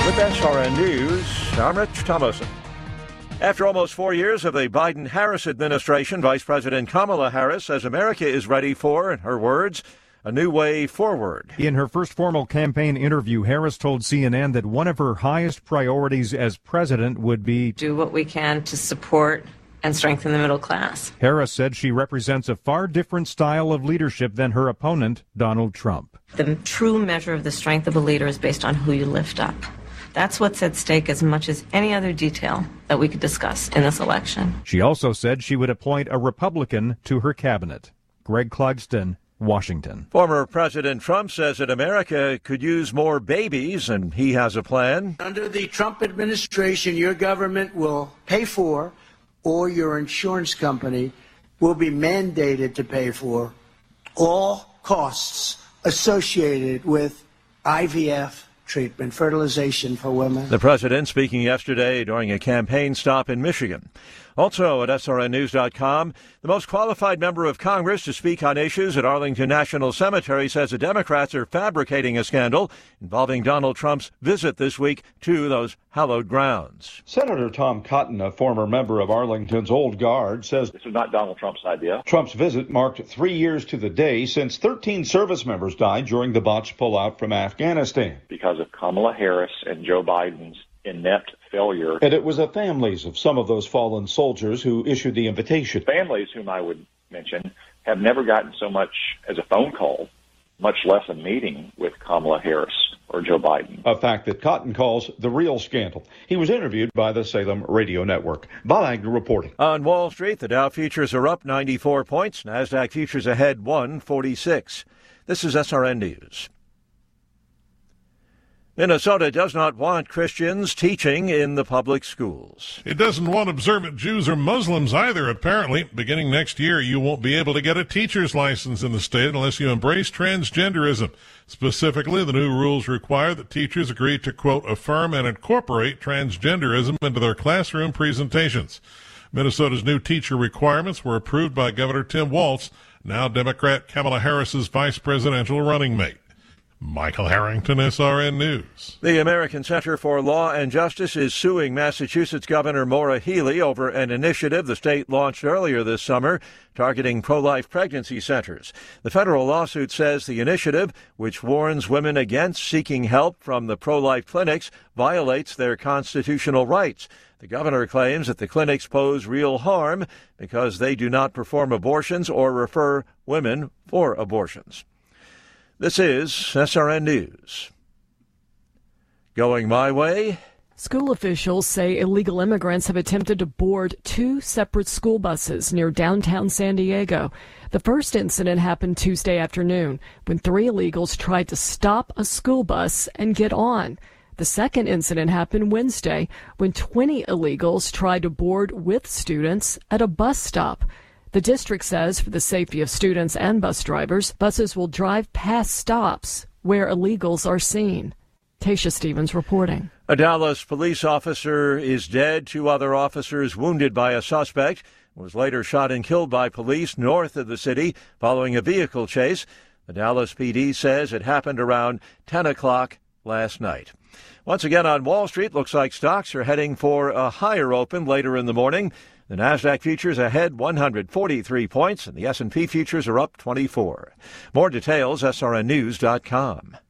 With SRN News, I'm Rich Thomason. After almost 4 years of the Biden-Harris administration, Vice President Kamala Harris says America is ready for, in her words, a new way forward. In her first formal campaign interview, Harris told CNN that one of her highest priorities as president would be do what we can to support and strengthen the middle class. Harris said she represents a far different style of leadership than her opponent, Donald Trump. The true measure of the strength of a leader is based on who you lift up. That's what's at stake as much as any other detail that we could discuss in this election. She also said she would appoint a Republican to her cabinet. Greg Clugston, Washington. Former President Trump says that America could use more babies, and he has a plan. Under the Trump administration, your government will pay for, or your insurance company will be mandated to pay for, all costs associated with IVF treatment, fertilization for women. The president speaking yesterday during a campaign stop in Michigan. Also at srnnews.com, the most qualified member of Congress to speak on issues at Arlington National Cemetery says the Democrats are fabricating a scandal involving Donald Trump's visit this week to those hallowed grounds. Senator Tom Cotton, a former member of Arlington's Old Guard, says this is not Donald Trump's idea. Trump's visit marked 3 years to the day since 13 service members died during the botched pullout from Afghanistan. Because of Kamala Harris and Joe Biden's inept failure. And it was the families of some of those fallen soldiers who issued the invitation. Families, whom I would mention, have never gotten so much as a phone call, much less a meeting with Kamala Harris or Joe Biden. A fact that Cotton calls the real scandal. He was interviewed by the Salem Radio Network. Bob Agnew reporting. On Wall Street, the Dow futures are up 94 points. NASDAQ futures ahead 146. This is SRN News. Minnesota does not want Christians teaching in the public schools. It doesn't want observant Jews or Muslims either, apparently. Beginning next year, you won't be able to get a teacher's license in the state unless you embrace transgenderism. Specifically, the new rules require that teachers agree to, quote, affirm and incorporate transgenderism into their classroom presentations. Minnesota's new teacher requirements were approved by Governor Tim Walz, now Democrat Kamala Harris's vice presidential running mate. Michael Harrington, SRN News. The American Center for Law and Justice is suing Massachusetts Governor Maura Healey over an initiative the state launched earlier this summer targeting pro-life pregnancy centers. The federal lawsuit says the initiative, which warns women against seeking help from the pro-life clinics, violates their constitutional rights. The governor claims that the clinics pose real harm because they do not perform abortions or refer women for abortions. This is SRN News. Going my way. School officials say illegal immigrants have attempted to board 2 separate school buses near downtown San Diego. The first incident happened Tuesday afternoon when 3 illegals tried to stop a school bus and get on. The second incident happened Wednesday when 20 illegals tried to board with students at a bus stop. The district says for the safety of students and bus drivers, buses will drive past stops where illegals are seen. Tasha Stevens reporting. A Dallas police officer is dead. 2 other officers wounded by a suspect was later shot and killed by police north of the city following a vehicle chase. The Dallas PD says it happened around 10 o'clock last night. Once again on Wall Street, looks like stocks are heading for a higher open later in the morning. The NASDAQ futures ahead 143 points, and the S&P futures are up 24. More details, srnnews.com.